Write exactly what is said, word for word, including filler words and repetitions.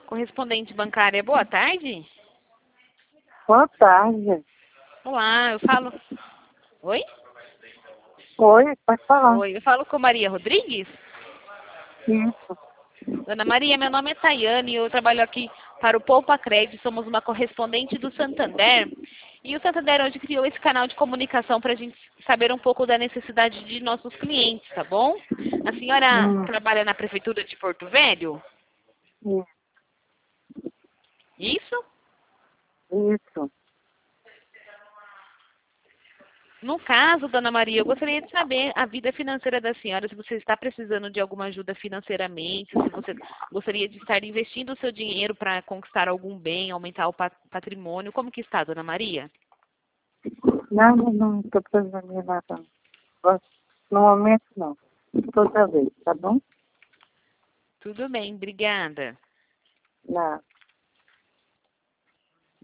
Correspondente bancária, boa tarde. Boa tarde. Olá, eu falo... Oi? Oi, pode falar. Oi, eu falo com Maria Rodrigues? Isso. Dona Maria, meu nome é Tayane, eu trabalho aqui para o Poupa Crédito, somos uma correspondente do Santander. E o Santander hoje criou esse canal de comunicação para a gente saber um pouco da necessidade de nossos clientes, tá bom? A senhora Hum, trabalha na Prefeitura de Porto Velho? isso. Isso? Isso. No caso, Dona Maria, eu gostaria de saber a vida financeira da senhora, se você está precisando de alguma ajuda financeiramente, se você gostaria de estar investindo o seu dinheiro para conquistar algum bem, aumentar o pa- patrimônio. Como que está, Dona Maria? Não, não, não estou precisando de nada. não. No momento, não. Toda vez, tá bom? Tudo bem, obrigada. Não.